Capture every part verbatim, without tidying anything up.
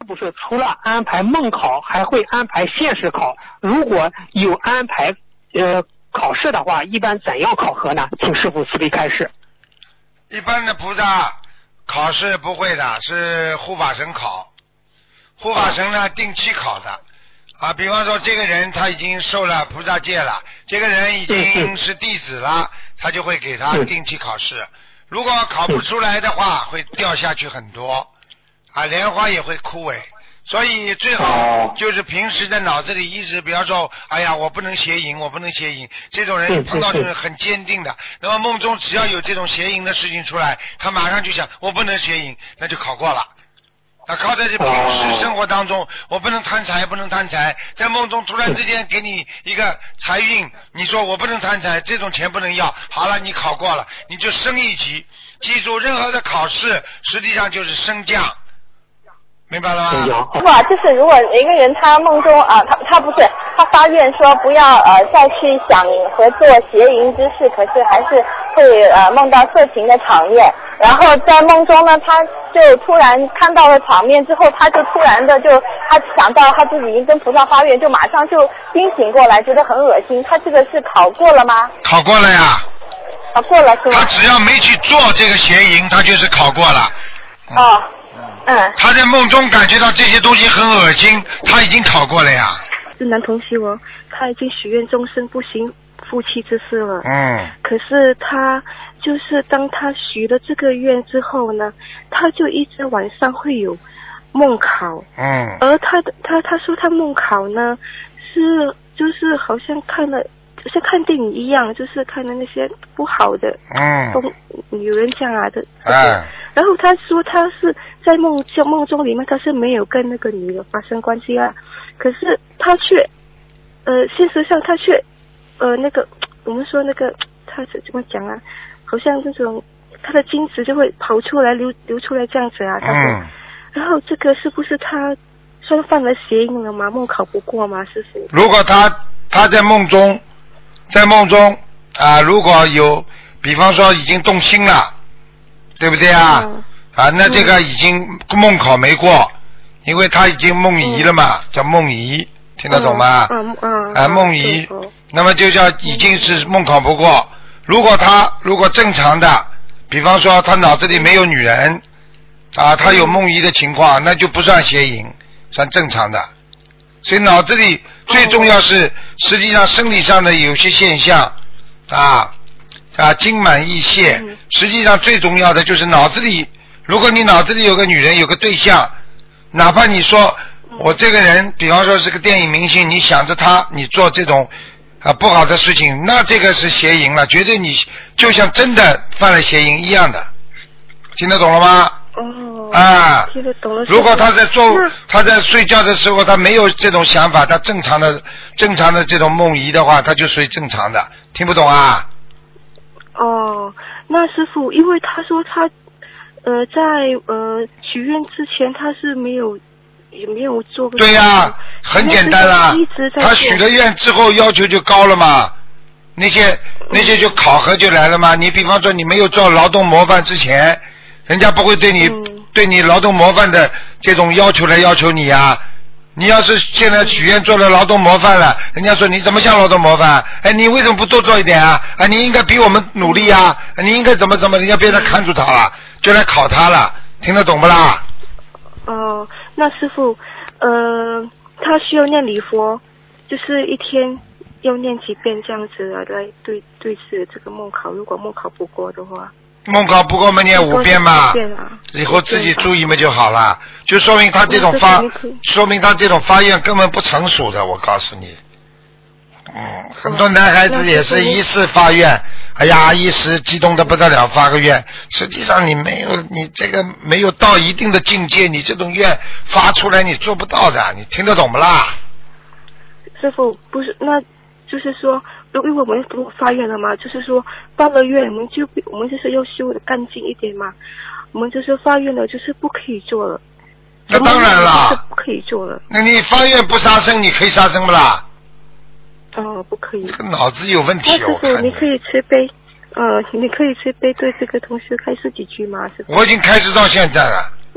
不是除了安排梦考，还会安排现实考？如果有安排呃考试的话，一般怎样考核呢？请师父慈悲开示。 一般的菩萨考试不会的，是护法神考。护法神呢定期考的啊，比方说这个人他已经受了菩萨戒了，这个人已经是弟子了，他就会给他定期考试。如果考不出来的话，会掉下去很多啊，莲花也会枯萎。所以最好就是平时在脑子里一直，比方说，哎呀，我不能邪淫，我不能邪淫。这种人碰到就是很坚定的。那么梦中只要有这种邪淫的事情出来，他马上就想，我不能邪淫，那就考过了。那靠在这平时生活当中，我不能贪财，不能贪财。在梦中突然之间给你一个财运，你说我不能贪财，这种钱不能要。好了，你考过了，你就升一级。记住，任何的考试实际上就是升降。明白了吗？ 师傅，就是如果一个人他梦中啊，他他不是他发愿说不要呃再去想和做邪淫之事，可是还是会呃梦到色情的场面，然后在梦中呢，他就突然看到了场面之后，他就突然的就他想到他自己已经跟菩萨发愿，就马上就惊醒过来，觉得很恶心。他这个是考过了吗？ 考过了呀。 考过了是吗？ 他只要没去做这个邪淫，他就是考过了。 嗯、哦。嗯， 他在梦中感觉到这些东西很恶心，他已经考过了呀。 是男同学哦，他已经许愿终身不行夫妻之事了。 嗯。 可是他就是当他许了这个愿之后呢，他就一直晚上会有梦考。 嗯。 而他的他他说他梦考呢，是就是好像看了。像看电影一样，就是看的那些不好的， 嗯， 有人这样啊的， 嗯。 然后他说他是在梦就梦中里面，他是没有跟那个女的发生关系啊，可是他却，呃，现实上他却，呃，那个我们说那个他是怎么讲啊？好像这种他的精子就会跑出来流流出来这样子啊，他说， 嗯。 然后这个是不是他算犯了邪淫了吗？梦考不过吗？是不是？ 如果他他在梦中。在梦中啊，如果有，比方说已经动心了，对不对啊？ 嗯、 啊，那这个已经梦考没过，因为他已经梦遗了嘛，嗯、叫梦遗，听得懂吗？ 嗯嗯。 啊，梦遗，那么就叫已经是梦考不过。如果他如果正常的，比方说他脑子里没有女人，啊，他有梦遗的情况，那就不算邪淫，算正常的。所以脑子里最重要是，实际上生理上的有些现象啊啊精满意泄，实际上最重要的就是脑子里，如果你脑子里有个女人有个对象，哪怕你说我这个人比方说是个电影明星，你想着他你做这种啊不好的事情，那这个是邪淫了，绝对你就像真的犯了邪淫一样的。听得懂了吗？ 哦， 啊， 听得懂了。 如果他在做他在睡觉的时候他没有这种想法，他正常的正常的这种梦遗的话，他就属于正常的。听不懂啊？ 哦，那师父，因为他说他呃在呃许愿之前他是没有也没有做过。 对呀、啊，很简单啦。他许了愿之后要求就高了嘛，那些那些就考核就来了嘛。你比方说你没有做劳动模范之前，人家不会对你、嗯、对你劳动模范的这种要求来要求你呀、啊。你要是现在许愿做了劳动模范了，人家说你怎么像劳动模范？哎，你为什么不多做一点啊？啊，你应该比我们努力啊！你应该怎么怎么？人家别人看住他了，就来考他了，听得懂不啦？ 哦，那师父，呃，他需要念礼佛，就是一天要念几遍这样子啊，来对对治这个梦考。如果梦考不过的话。 梦考不过嘛，念五遍嘛，以后自己注意嘛就好了。就说明他这种发，说明他这种发愿根本不成熟的，我告诉你。嗯，很多男孩子也是一次发愿，哎呀，一时激动的不得了，发个愿。实际上你没有，你这个没有到一定的境界，你这种愿发出来你做不到的，你听得懂不啦？ 师父，不是，那就是说。因为我们不发愿了嘛，就是说发了愿，我们就我们就是要修的干净一点嘛。我们就是发愿了，就是不可以做了。 那当然了， 就是不可以做了。 那你发愿不杀生，你可以杀生不啦？ 哦，不可以。 这个脑子有问题，我看你。你可以慈悲，呃，你可以慈悲对这个同学开示几句吗？是我已经开始到现在了。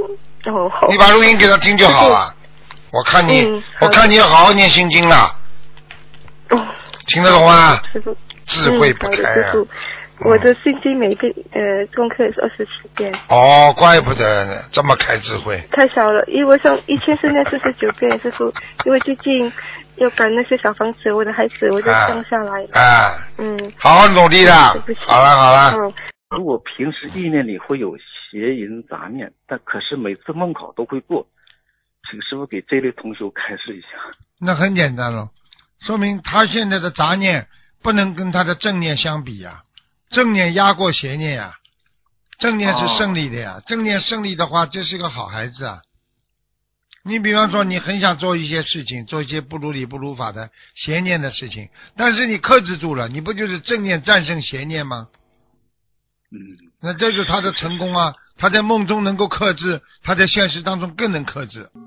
哦，好。 你把录音给他听就好了。我看你， 嗯、 我看你要好好念心经了。 哦。 听得懂吗？ 师傅。 智慧不开啊。 嗯、我的心经每个呃功课是二十七遍。 哦，怪不得呢，这么开智慧。 太少了，因为我上以前是念四十九遍，师傅，因为最近要赶那些小房子，我的孩子我就降下来了。 啊。 嗯。 好好努力的。好了好了。 嗯。 如果平时意念里会有邪淫杂念，但可是每次梦考都会做，请师傅给这类同学开示一下。 那很简单了，说明他现在的杂念不能跟他的正念相比呀、啊，正念压过邪念呀、啊，正念是胜利的呀、哦，正念胜利的话，这是个好孩子啊。你比方说，你很想做一些事情，做一些不如理不如法的邪念的事情，但是你克制住了，你不就是正念战胜邪念吗？ 嗯， 那这是他的成功啊！他在梦中能够克制，他在现实当中更能克制。